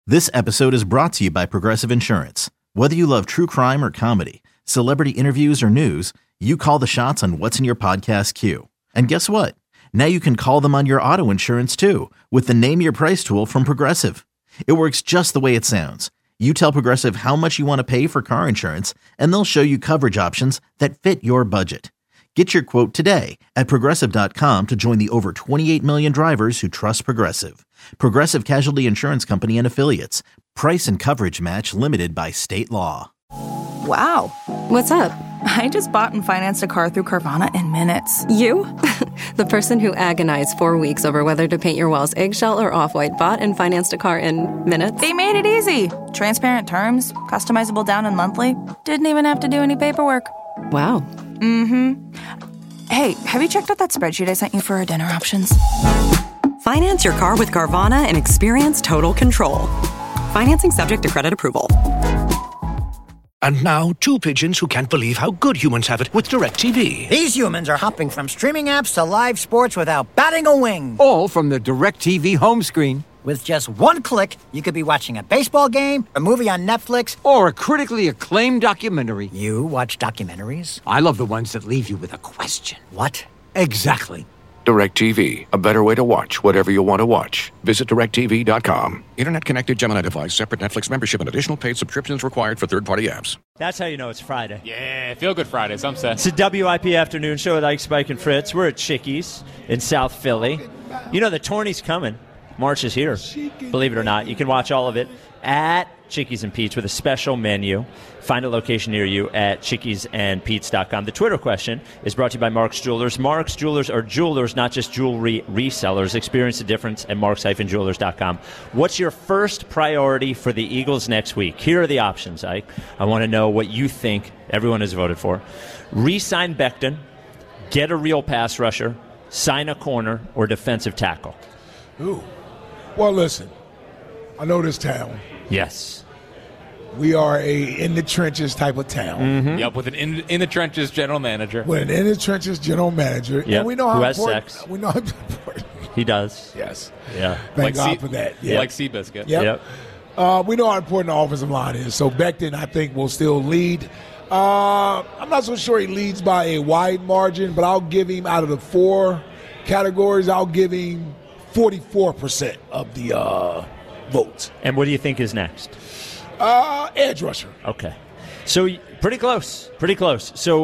This episode is brought to you by Progressive Insurance. Whether you love true crime or comedy, celebrity interviews or news, you call the shots on what's in your podcast queue. And guess what? Now you can call them on your auto insurance too with the Name Your Price tool from Progressive. It works just the way it sounds. You tell Progressive how much you want to pay for car insurance, and they'll show you coverage options that fit your budget. Get your quote today at Progressive.com to join the over 28 million drivers who trust Progressive. Progressive Casualty Insurance Company and Affiliates. Price and coverage match limited by state law. Wow. What's up? I just bought and financed a car through Carvana in minutes. You? The person who agonized 4 weeks over whether to paint your walls eggshell or off-white bought and financed a car in minutes? They made it easy. Transparent terms, customizable down and monthly. Didn't even have to do any paperwork. Wow. Mm-hmm. Hey, have you checked out that spreadsheet I sent you for our dinner options? Finance your car with Carvana and experience total control. Financing subject to credit approval. And now, two pigeons who can't believe how good humans have it with DirecTV. These humans are hopping from streaming apps to live sports without batting a wing. All from the DirecTV home screen. With just one click, you could be watching a baseball game, a movie on Netflix, or a critically acclaimed documentary. You watch documentaries? I love the ones that leave you with a question. What? Exactly. DirecTV, a better way to watch whatever you want to watch. Visit DirecTV.com. Internet-connected Gemini device, separate Netflix membership, and additional paid subscriptions required for third-party apps. That's how you know it's Friday. Yeah, Feel Good Friday, some say. It's a WIP afternoon show with Ike, Spike, and Fritz. We're at Chickies in South Philly. You know, the tourney's coming. March is here. Believe it or not. You can watch all of it at Chickies and Pete's with a special menu. Find a location near you at chickiesandpete's.com. The Twitter question is brought to you by Mark's Jewelers. Mark's Jewelers are jewelers, not just jewelry resellers. Experience the difference at marks-jewelers.com. What's your first priority for the Eagles next week? Here are the options, Ike. I want to know what you think everyone has voted for. Re-sign Becton, get a real pass rusher, sign a corner, or defensive tackle. Ooh. Well, listen, I know this town. Yes. We are a in-the-trenches type of town. Mm-hmm. Yep, with an in-the-trenches general manager. With an in-the-trenches general manager. Yep. And we know how who has important. sex. We know how important. He does. Yes. Yeah. Thank God for that. Yeah. Like Seabiscuit. Yep. We know how important the offensive line is. So Becton, I think, will still lead. I'm not so sure he leads by a wide margin, but I'll give him, out of the four categories, I'll give him 44% of the votes. And what do you think is next? Edge rusher. Okay. So pretty close. Pretty close. So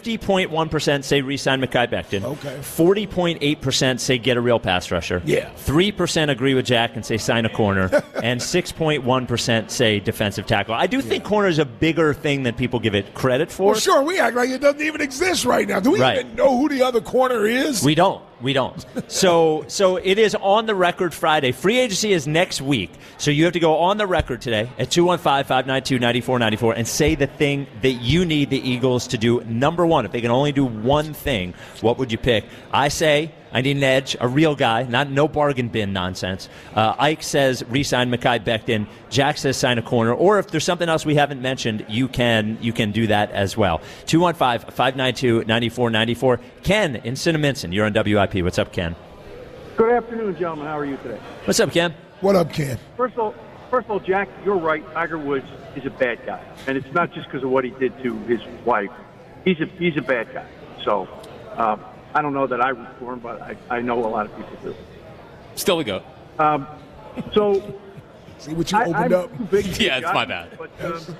50.1% say re-sign Mekhi Becton. Okay. 40.8% say get a real pass rusher. Yeah. 3% agree with Jack and say sign a corner. And 6.1% say defensive tackle. I do think corner is a bigger thing than people give it credit for. Well, sure. We act like it doesn't even exist right now. Do we even know who the other corner is? We don't. So it is on the record Friday. Free agency is next week. So you have to go on the record today at 215-592-9494 and say the thing that you need the Eagles to do. Number one, if they can only do one thing, what would you pick? I say I need an edge, a real guy, no bargain bin nonsense. Ike says re-sign Mekhi Becton. Jack says sign a corner. Or if there's something else we haven't mentioned, you can do that as well. 215-592-9494. Ken in Cinnaminson, you're on WIP. What's up, Ken? Good afternoon, gentlemen. How are you today? What's up, Ken? What up, Ken? First of all, Jack, you're right. Tiger Woods is a bad guy, and it's not just because of what he did to his wife. He's a bad guy. So I don't know that I root for him, but I know a lot of people do. Still a goat. So see what you opened up. Yeah, it's my bad. But,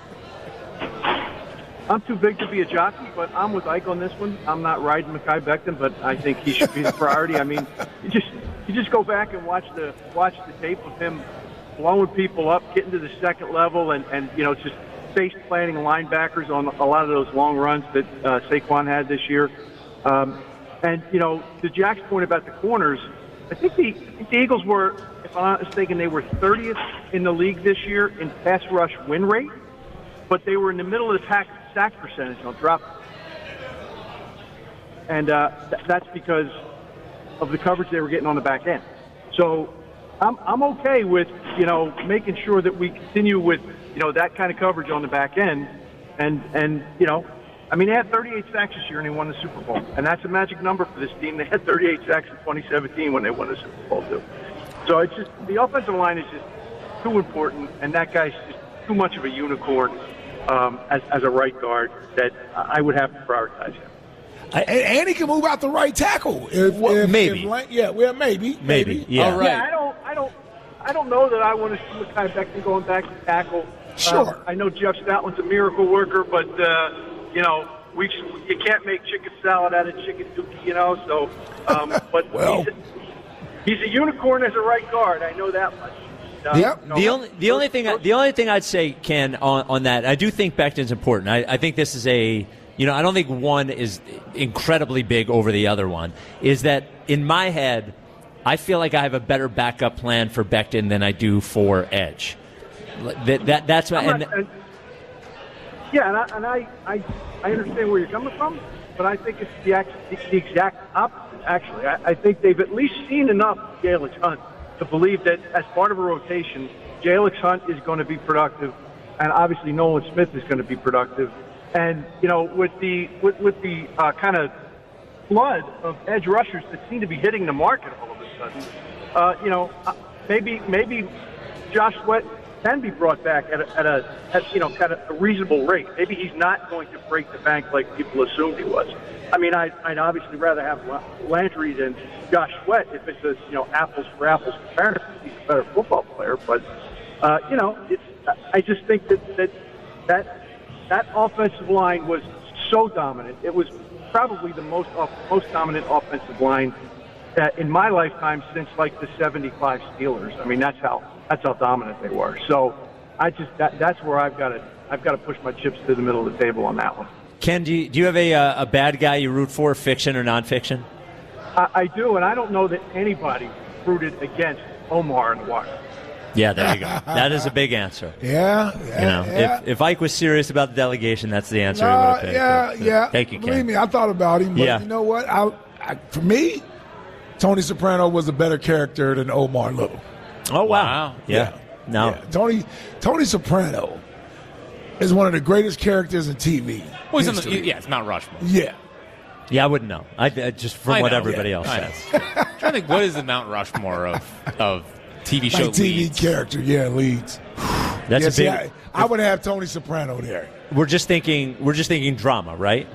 I'm too big to be a jockey, but I'm with Ike on this one. I'm not riding Mekhi Becton, but I think he should be the priority. I mean, you just go back and watch the tape of him blowing people up, getting to the second level, and just face planting linebackers on a lot of those long runs that Saquon had this year. And to Jack's point about the corners, I think the Eagles were, if I'm not mistaken, they were 30th in the league this year in pass rush win rate, but they were in the middle of the sack percentage on drop. And that's because of the coverage they were getting on the back end. So I'm okay with, making sure that we continue with, that kind of coverage on the back end. And they had 38 sacks this year and they won the Super Bowl. And that's a magic number for this team. They had 38 sacks in 2017 when they won the Super Bowl too. So it's just, the offensive line is just too important, and that guy's just too much of a unicorn as a right guard that I would have to prioritize him. And he can move out the right tackle. Maybe. Maybe. Yeah. All right. I don't know that I want to see Mekhi Becton going back to tackle. Sure. I know Jeff Stoutland's a miracle worker, but you can't make chicken salad out of chicken dookie, So, but he's a unicorn as a right guard. I know that much. The only thing I'd say, Ken, on that, I do think Becton's important. I think this is I don't think one is incredibly big over the other one. Is that in my head, I feel like I have a better backup plan for Becton than I do for Edge. That's my. I understand where you're coming from, but I think it's the exact opposite. Actually, I think they've at least seen enough of Jalix Hunt to believe that as part of a rotation, Jalix Hunt is going to be productive, and obviously Nolan Smith is going to be productive. And with the kind of flood of edge rushers that seem to be hitting the market all of a sudden, maybe Josh Sweat can be brought back at kind of a reasonable rate. Maybe he's not going to break the bank like people assumed he was. I mean, I'd obviously rather have Landry than Josh Sweat if it's a apples for apples comparison. He's a better football player, but I just think that offensive line was so dominant. It was probably the most dominant offensive line in my lifetime since like the '75 Steelers. I mean, that's how dominant they were. So that's where I've got to push my chips to the middle of the table on that one. Ken, do you have a bad guy you root for, fiction or nonfiction? I do, and I don't know that anybody rooted against Omar in the Wire. Yeah, there you go. That is a big answer. Yeah. If Ike was serious about the delegation, that's the answer he would have picked. Yeah. Thank you, Ken. Believe me, I thought about him, but you know what? For me, Tony Soprano was a better character than Omar Little. Oh, wow. Yeah. No. Yeah. Tony Soprano is one of the greatest characters in TV. Well, it's Mount Rushmore. Yeah. Yeah, I wouldn't know. I just from what everybody else says. I'm trying to think, what is the Mount Rushmore of TV show TV leads? character, leads. That's a big. I would have Tony Soprano there. We're just thinking drama, right?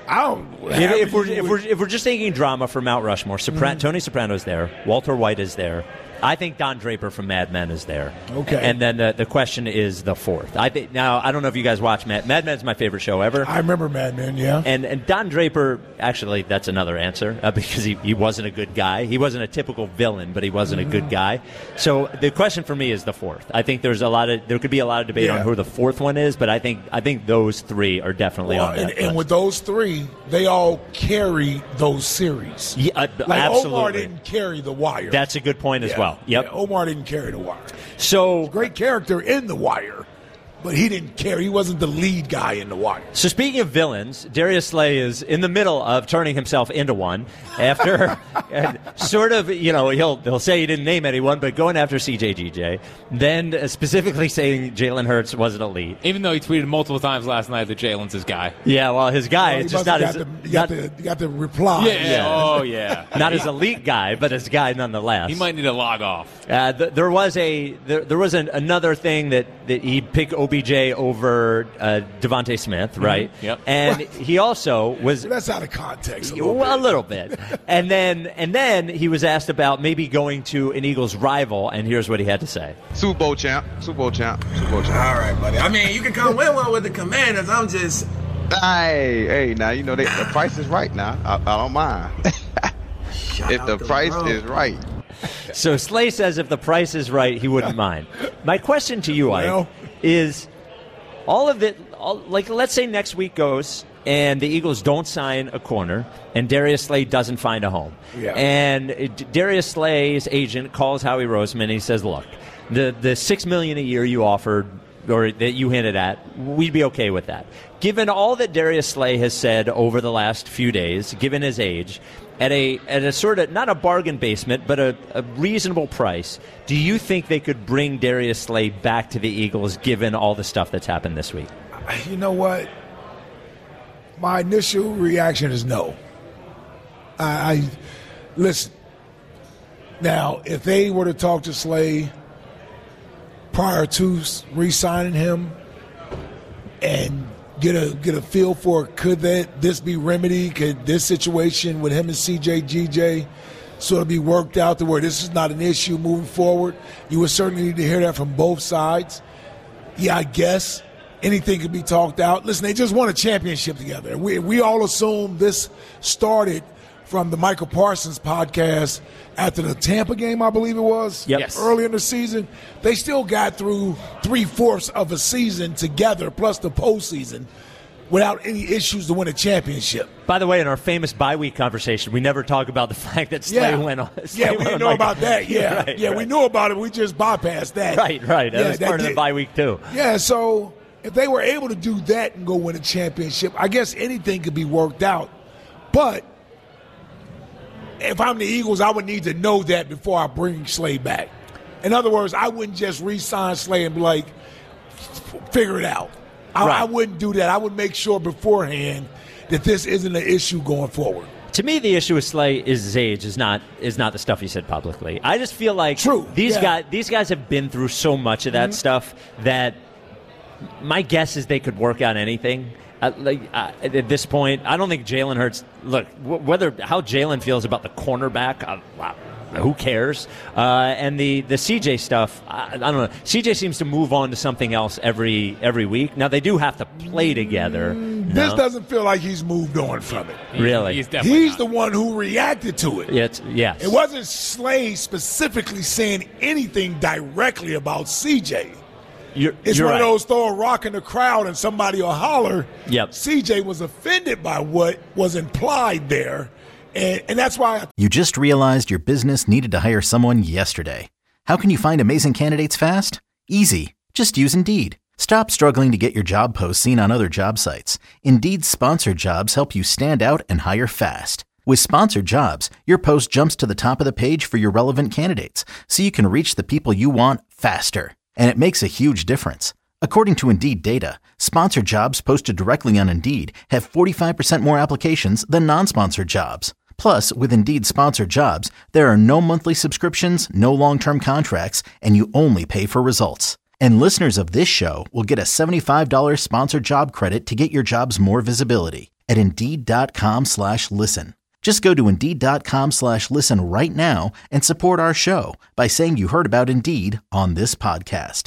If we're just thinking drama for Mount Rushmore, Tony Soprano's there, Walter White is there. I think Don Draper from Mad Men is there. Okay. And then the question is the fourth. I don't know if you guys watch Mad Men's my favorite show ever. I remember Mad Men, yeah. And Don Draper, actually, that's another answer because he wasn't a good guy. He wasn't a typical villain, but he wasn't a good guy. So the question for me is the fourth. I think there could be a lot of debate on who the fourth one is, but I think those three are definitely on that list. And with those three, they all carry those series. Yeah, absolutely. Omar didn't carry The Wire. That's a good point as well. Yep. Yeah, Omar didn't carry The Wire. So great character in The Wire, but he didn't carry. He wasn't the lead guy in The Wire. So speaking of villains, Darius Slay is in the middle of turning himself into one after sort of, he'll say he didn't name anyone, but going after CJGJ, then specifically saying Jalen Hurts wasn't elite. Even though he tweeted multiple times last night that Jalen's his guy. Yeah, well, his guy is just not got the reply. Yeah. Oh, yeah. Not his elite guy, but his guy nonetheless. He might need to log off. There was another thing that he picked OBJ over Devontae Smith, right? Mm-hmm. Yep. And he also was. That's out of context. A little bit. And then he was asked about maybe going to an Eagles rival, and here's what he had to say. Super Bowl champ. All right, buddy. I mean, you can come win one with the Commanders. I'm just. Hey, now the price is right. Now I don't mind. If the price is right. So Slay says if the price is right, he wouldn't mind. My question to you, Ike, is all of it. Let's say next week goes and the Eagles don't sign a corner, and Darius Slay doesn't find a home. Yeah. And Darius Slay's agent calls Howie Roseman and he says, "Look, the $6 million a year you offered." Or that you hinted at, we'd be okay with that. Given all that Darius Slay has said over the last few days, given his age, at a sort of, not a bargain basement, but a reasonable price, do you think they could bring Darius Slay back to the Eagles given all the stuff that's happened this week? You know what? My initial reaction is no. I listen. Now, if they were to talk to Slay prior to re-signing him and get a feel for could this be remedied? Could this situation with him and CJ, GJ sort of be worked out to where this is not an issue moving forward? You would certainly need to hear that from both sides. Yeah, I guess anything could be talked out. Listen, they just won a championship together. We all assume this started from the Michael Parsons podcast after the Tampa game, I believe it was, early in the season. They still got through 3/4 of a season together, plus the postseason, without any issues to win a championship. By the way, in our famous bye week conversation, we never talk about the fact that Slay went on. We didn't know about that. We knew about it. We just bypassed that. Right. That was part of the bye week, too. Yeah, so if they were able to do that and go win a championship, I guess anything could be worked out. But if I'm the Eagles, I would need to know that before I bring Slay back. In other words, I wouldn't just re-sign Slay and be like, figure it out. I wouldn't do that. I would make sure beforehand that this isn't an issue going forward. To me, the issue with Slay is his age, is not the stuff he said publicly. I just feel like these guys have been through so much of that stuff that my guess is they could work out anything. At this point, I don't think Jalen Hurts. Look, how Jalen feels about the cornerback, who cares? And the CJ stuff, I don't know. CJ seems to move on to something else every week. Now they do have to play together. This doesn't feel like he's moved on from it. Really, he's the one who reacted to it. Yes, it wasn't Slay specifically saying anything directly about CJ. It's one of those throw a rock in the crowd and somebody will holler. CJ was offended by what was implied there, and that's why. You just realized your business needed to hire someone yesterday. How can you find amazing candidates fast? Easy. Just use Indeed. Stop struggling to get your job posts seen on other job sites. Indeed's sponsored jobs help you stand out and hire fast. With sponsored jobs, your post jumps to the top of the page for your relevant candidates, so you can reach the people you want faster. And it makes a huge difference. According to Indeed data, sponsored jobs posted directly on Indeed have 45% more applications than non-sponsored jobs. Plus, with Indeed sponsored jobs, there are no monthly subscriptions, no long-term contracts, and you only pay for results. And listeners of this show will get a $75 sponsored job credit to get your jobs more visibility at Indeed.com/listen. Just go to Indeed.com/listen right now and support our show by saying you heard about Indeed on this podcast.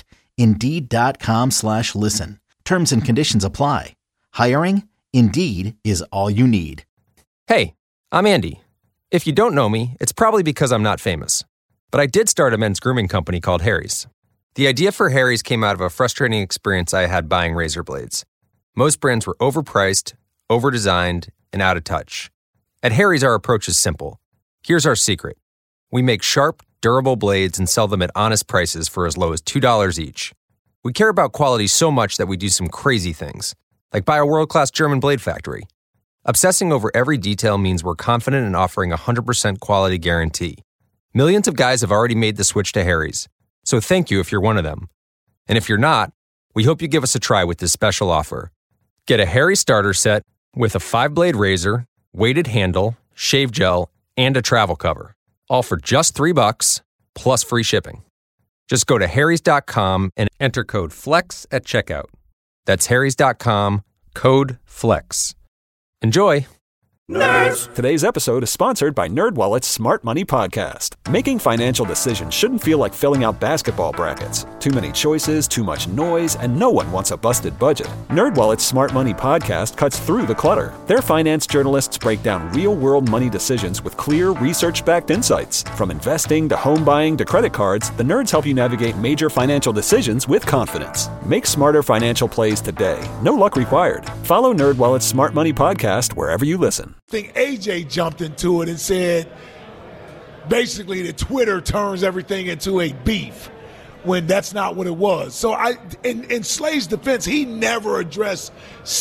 Indeed.com/listen. Terms and conditions apply. Hiring? Indeed is all you need. Hey, I'm Andy. If you don't know me, it's probably because I'm not famous. But I did start a men's grooming company called Harry's. The idea for Harry's came out of a frustrating experience I had buying razor blades. Most brands were overpriced, overdesigned, and out of touch. At Harry's, our approach is simple. Here's our secret. We make sharp, durable blades and sell them at honest prices for as low as $2 each. We care about quality so much that we do some crazy things, like buy a world-class German blade factory. Obsessing over every detail means we're confident in offering a 100% quality guarantee. Millions of guys have already made the switch to Harry's, so thank you if you're one of them. And if you're not, we hope you give us a try with this special offer. Get a Harry's starter set with a 5-blade razor, weighted handle, shave gel, and a travel cover. All for just $3 plus free shipping. Just go to harrys.com and enter code FLEX at checkout. That's harrys.com, code FLEX. Enjoy! Nerds! Today's episode is sponsored by NerdWallet's Smart Money Podcast. Making financial decisions shouldn't feel like filling out basketball brackets. Too many choices, too much noise, and no one wants a busted budget. NerdWallet's Smart Money Podcast cuts through the clutter. Their finance journalists break down real-world money decisions with clear, research-backed insights. From investing to home buying to credit cards, the nerds help you navigate major financial decisions with confidence. Make smarter financial plays today. No luck required. Follow NerdWallet's Smart Money Podcast wherever you listen. I think AJ jumped into it and said basically that Twitter turns everything into a beef when that's not what it was. So in Slay's defense, he never addressed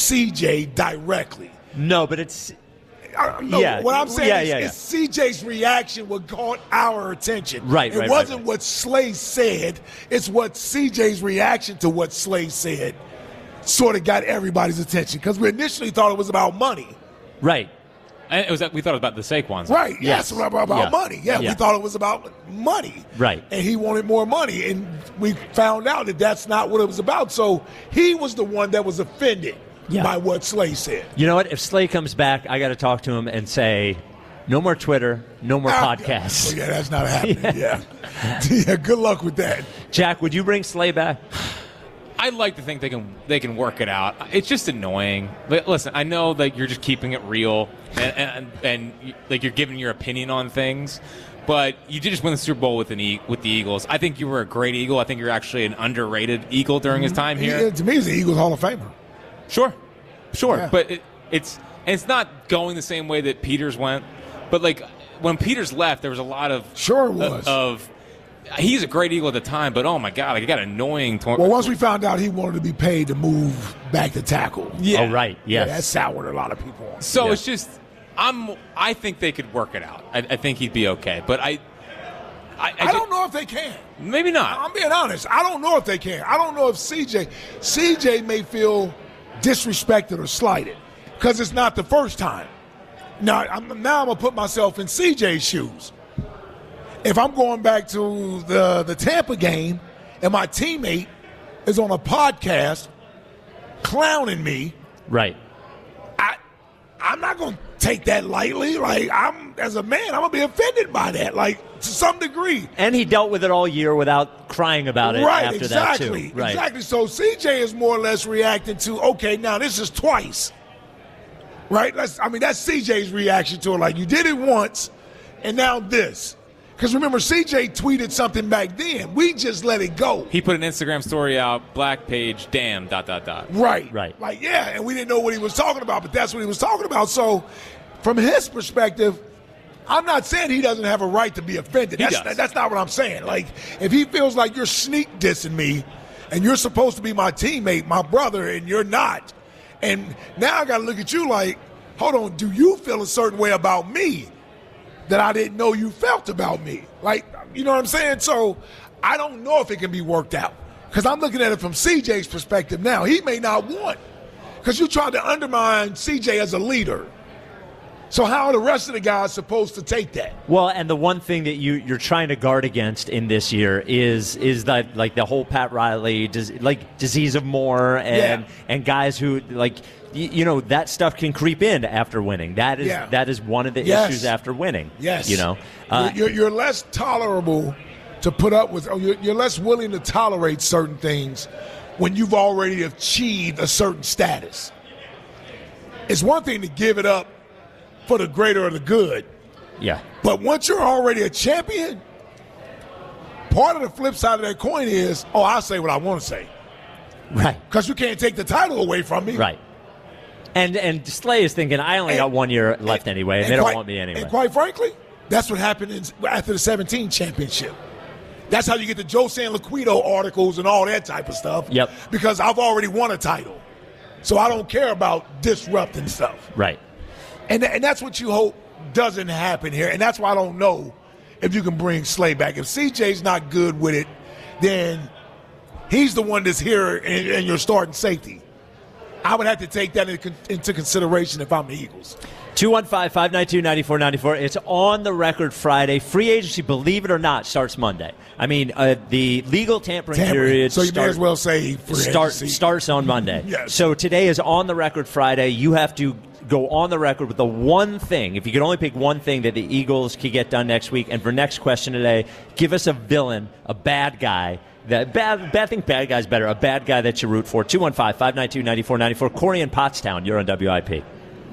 CJ directly. No, but it's what I'm saying is CJ's reaction what caught our attention. It wasn't what Slay said. It's what CJ's reaction to what Slay said sort of got everybody's attention because we initially thought it was about money. Right. And we thought it was about the Saquons. Right. Yes. About money. Yeah, we thought it was about money. Right. And he wanted more money. And we found out that that's not what it was about. So he was the one that was offended by what Slay said. You know what? If Slay comes back, I got to talk to him and say, no more Twitter, no more podcasts. Yeah, that's not happening. Yeah. Good luck with that. Jack, would you bring Slay back? I'd like to think they can work it out. It's just annoying. Listen, I know that you're just keeping it real and like you're giving your opinion on things, but you did just win the Super Bowl with the Eagles. I think you were a great Eagle. I think you're actually an underrated Eagle during his time here. To me, he's the Eagles Hall of Famer. Sure, Yeah. but it's not going the same way that Peters went. But like when Peters left, there was a lot of he's a great Eagle at the time, but oh my God, like it got annoying. Well, once we found out he wanted to be paid to move back to tackle. Yeah. Oh, right. Yes. Yeah, that soured a lot of people on. So it's just, I think they could work it out. I think he'd be okay. But I don't know if they can. Maybe not. I'm being honest. I don't know if they can. I don't know if CJ may feel disrespected or slighted because it's not the first time. Now I'm going to put myself in CJ's shoes. If I'm going back to the Tampa game and my teammate is on a podcast clowning me, right? I'm not going to take that lightly. Like as a man, I'm going to be offended by that, like to some degree. And he dealt with it all year without crying about it after that too. Right, exactly. So CJ is more or less reacting to, okay, now this is twice, right? That's CJ's reaction to it. Like you did it once, and now this. Because remember, CJ tweeted something back then. We just let it go. He put an Instagram story out, black page, damn, ... Right. Like, yeah, and we didn't know what he was talking about, but that's what he was talking about. So, from his perspective, I'm not saying he doesn't have a right to be offended. That's not what I'm saying. Like, if he feels like you're sneak dissing me and you're supposed to be my teammate, my brother, and you're not, and now I got to look at you like, hold on, do you feel a certain way about me that I didn't know you felt about me? Like, you know what I'm saying? So I don't know if it can be worked out because I'm looking at it from CJ's perspective now. He may not want because you tried to undermine CJ as a leader. So how are the rest of the guys supposed to take that? Well, and the one thing that you're trying to guard against in this year is that like the whole Pat Riley, disease of more and guys who like – you know, that stuff can creep in after winning. That is one of the issues after winning. Yes. You know, you're less tolerable to put up with. You're less willing to tolerate certain things when you've already achieved a certain status. It's one thing to give it up for the greater of the good. Yeah. But once you're already a champion, part of the flip side of that coin is, I'll say what I want to say. Right. Because you can't take the title away from me. Right. And Slay is thinking, I only got 1 year left anyway, and they don't want me anyway. And quite frankly, that's what happened after the 17 championship. That's how you get the Joe San Liquido articles and all that type of stuff. Yep. Because I've already won a title. So I don't care about disrupting stuff. Right. And that's what you hope doesn't happen here. And that's why I don't know if you can bring Slay back. If CJ's not good with it, then he's the one that's here and you're starting safety. I would have to take that into consideration if I'm the Eagles. 215-592-9494. It's on the record Friday. Free agency, believe it or not, starts Monday. I mean, the legal tampering period. So you may as well say free agency starts on Monday. Yes. So today is on the record Friday. You have to go on the record with the one thing. If you could only pick one thing that the Eagles could get done next week. And for next question today, give us a villain, a bad guy. I think bad guy's better. A bad guy that you root for. 215-592-9494. Corey in Pottstown, you're on WIP.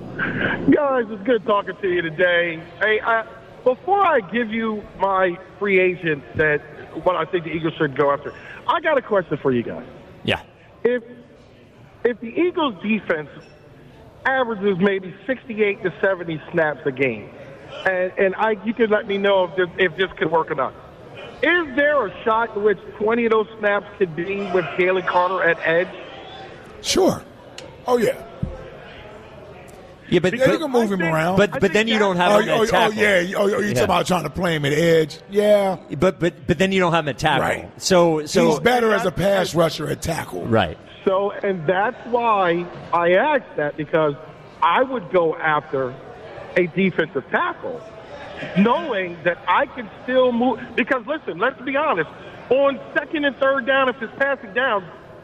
Guys, it's good talking to you today. Hey, before I give you my free agent that what I think the Eagles should go after, I got a question for you guys. Yeah. If the Eagles defense averages maybe 68 to 70 snaps a game, and you can let me know if this could work or not. Is there a shot in which 20 of those snaps could be with Jalen Carter at edge? Sure. Oh, yeah. Yeah, but you can move him around. But then you don't have him at tackle. You're talking about trying to play him at edge. Yeah. But then you don't have him at tackle. Right. So he's better as a pass rusher at tackle. Right. So, and that's why I asked that, because I would go after a defensive tackle, knowing that I can still move. Because, listen, let's be honest. On second and third down, if it's passing down,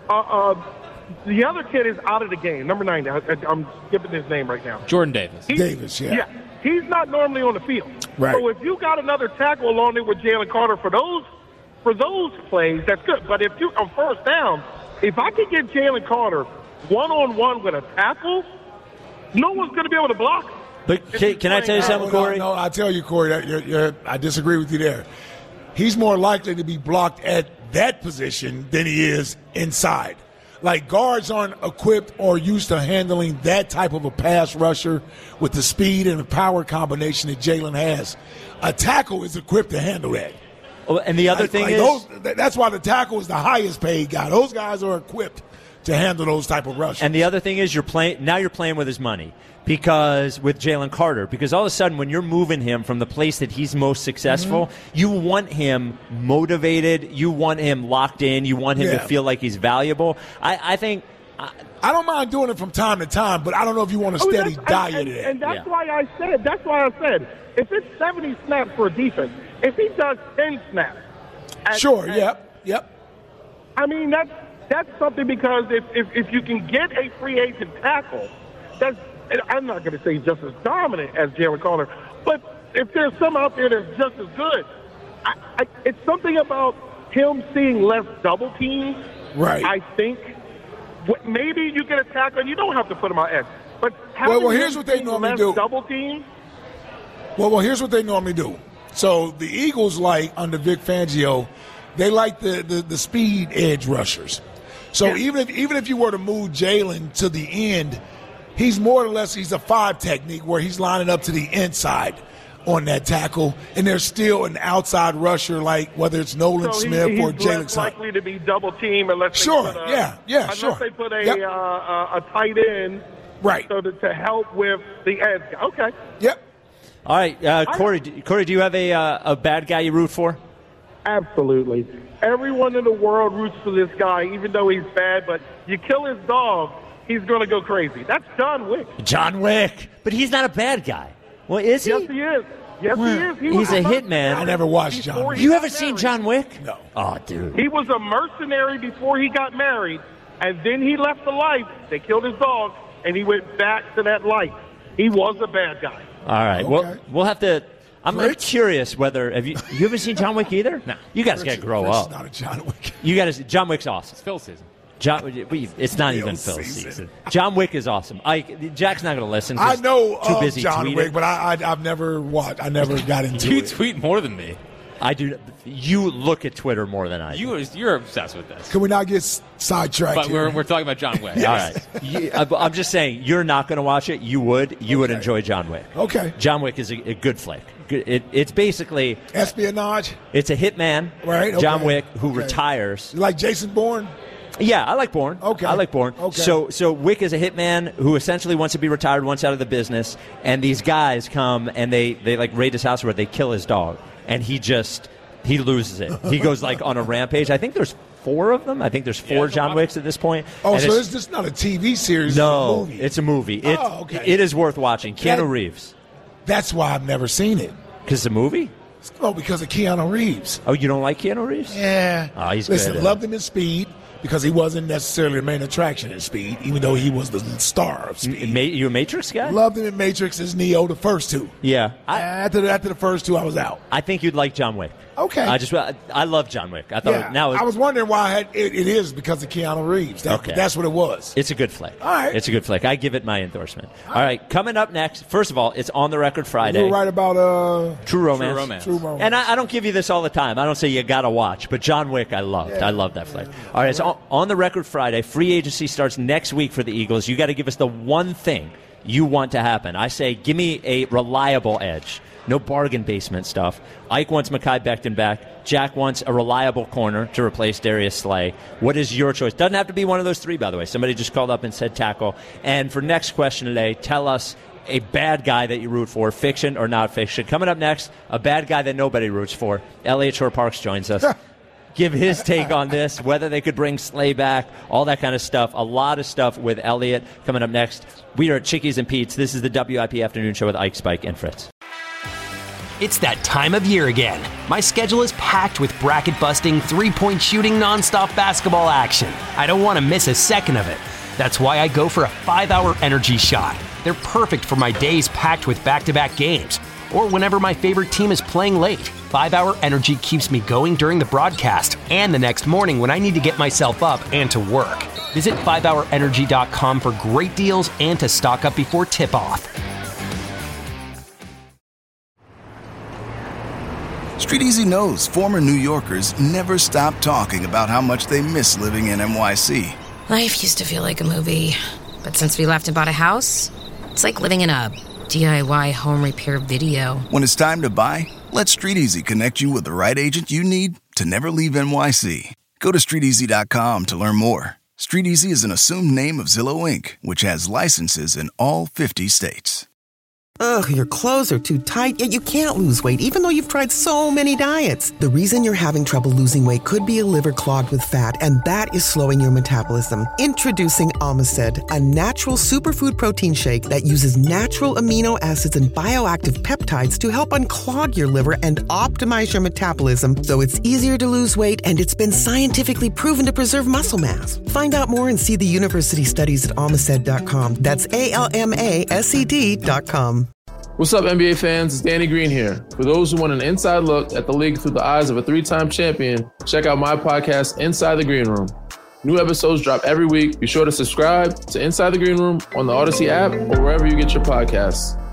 the other kid is out of the game, number 9. I'm skipping his name right now. Jordan Davis. Davis, yeah. He's not normally on the field. Right. So if you got another tackle along there with Jalen Carter for those plays, that's good. But if you on first down, if I can get Jalen Carter one-on-one with a tackle, no one's going to be able to block. But can I tell you something, Corey? No, I tell you, Corey, I disagree with you there. He's more likely to be blocked at that position than he is inside. Like, guards aren't equipped or used to handling that type of a pass rusher with the speed and the power combination that Jalen has. A tackle is equipped to handle that. Oh, and the other thing is... that's why the tackle is the highest paid guy. Those guys are equipped to handle those type of rushes. And the other thing is you're playing with his money. Because with Jalen Carter, because all of a sudden when you're moving him from the place that he's most successful, you want him motivated, you want him locked in, you want him to feel like he's valuable. I think I don't mind doing it from time to time, but I don't know if you want a steady diet of that. And that's why I said, if it's 70 snaps for a defense, if he does 10 snaps. Yep. I mean, that's something, because if you can get a free agent tackle, I'm not going to say just as dominant as Jalen Carter, but if there's some out there that's just as good, it's something about him seeing less double teams. Right. I think maybe you get a tackle and you don't have to put him on edge. But here's what they normally do. Double teams. Well, here's what they normally do. So the Eagles, like under Vic Fangio, they like the speed edge rushers. So even if you were to move Jalen to the end, he's more or less he's a 5 technique where he's lining up to the inside on that tackle, and there's still an outside rusher, like whether it's Nolan Smith or Jalen. He's likely to be double team unless they put a tight end, right? So to help with the edge. Okay. Yep. All right, Corey. Do you have a bad guy you root for? Absolutely. Everyone in the world roots for this guy, even though he's bad. But you kill his dog, he's going to go crazy. That's John Wick. John Wick, but he's not a bad guy. Well, is he? Yes, he is. Yes, he is. He's a hitman. I never watched John Wick. You ever seen John Wick? No. Oh, dude. He was a mercenary before he got married, and then he left the life. They killed his dog, and he went back to that life. He was a bad guy. All right. Okay. Well, we'll have to. I'm curious whether have you ever seen John Wick either? No. You guys got to grow up. It's not a John Wick. You got to. John Wick's awesome. It's Phil season. It's not even Phil's season. John Wick is awesome. Jack's not going to listen. I know too busy John tweeting. Wick, but I've never watched. I never got into you it. You tweet more than me. I do. You look at Twitter more than I do. You're obsessed with this. Can we not get sidetracked? But we're talking about John Wick. Yes. All right. I'm just saying you're not going to watch it. You would. You would enjoy John Wick. Okay. John Wick is a good flick. It's basically espionage. It's a hitman, right? Okay. John Wick who retires. You like Jason Bourne? Yeah, I like Bourne. Okay. I like Bourne. Okay. So Wick is a hitman who essentially wants to be retired, wants out of the business, and these guys come and they like raid his house where they kill his dog, and he loses it. He goes like on a rampage. I think there's 4 of them. I think there's 4 John Wicks at this point. Oh, so it's just not a TV series? No, it's a movie. Okay. It is worth watching. Keanu Reeves. That's why I've never seen it. Because it's a movie? Oh, because of Keanu Reeves. Oh, you don't like Keanu Reeves? Yeah. Oh, he's good. Listen, loved him in Speed because he wasn't necessarily the main attraction in Speed, even though he was the star of Speed. You a Matrix guy? Loved him in Matrix as Neo, the first 2. Yeah. After the first 2, I was out. I think you'd like John Wick. Okay. I love John Wick. I thought I was wondering why it is because of Keanu Reeves. That's what it was. It's a good flick. All right. It's a good flick. I give it my endorsement. All right. Coming up next, first of all, it's On the Record Friday. You're right about True Romance. And I don't give you this all the time. I don't say you got to watch, but John Wick I loved. Yeah. I love that flick. All right. It's On the Record Friday. Free agency starts next week for the Eagles. You got to give us the one thing you want to happen. I say give me a reliable edge. No bargain basement stuff. Ike wants Mekhi Becton back. Jack wants a reliable corner to replace Darius Slay. What is your choice? Doesn't have to be one of those 3, by the way. Somebody just called up and said tackle. And for next question today, tell us a bad guy that you root for, fiction or not fiction. Coming up next, a bad guy that nobody roots for. Elliot Shore Parks joins us. give his take on this, whether they could bring Slay back, all that kind of stuff. A lot of stuff with Elliot coming up next. We are at Chickies and Pete's. This is the WIP Afternoon Show with Ike, Spike, and Fritz. It's that time of year again. My schedule is packed with bracket-busting, three-point shooting, nonstop basketball action. I don't want to miss a second of it. That's why I go for a 5-hour energy shot. They're perfect for my days packed with back-to-back games, or whenever my favorite team is playing late. 5-hour energy keeps me going during the broadcast and the next morning when I need to get myself up and to work. Visit 5hourenergy.com for great deals and to stock up before tip-off. StreetEasy knows former New Yorkers never stop talking about how much they miss living in NYC. Life used to feel like a movie, but since we left and bought a house, it's like living in a DIY home repair video. When it's time to buy, let StreetEasy connect you with the right agent you need to never leave NYC. Go to StreetEasy.com to learn more. StreetEasy is an assumed name of Zillow Inc., which has licenses in all 50 states. Ugh, your clothes are too tight, yet you can't lose weight even though you've tried so many diets. The reason you're having trouble losing weight could be a liver clogged with fat, and that is slowing your metabolism. Introducing Omicid, a natural superfood protein shake that uses natural amino acids and bioactive peptides to help unclog your liver and optimize your metabolism so it's easier to lose weight, and it's been scientifically proven to preserve muscle mass. Find out more and see the university studies at Omicid.com. That's ALMASED.com. What's up, NBA fans? It's Danny Green here. For those who want an inside look at the league through the eyes of a 3-time champion, check out my podcast, Inside the Green Room. New episodes drop every week. Be sure to subscribe to Inside the Green Room on the Odyssey app or wherever you get your podcasts.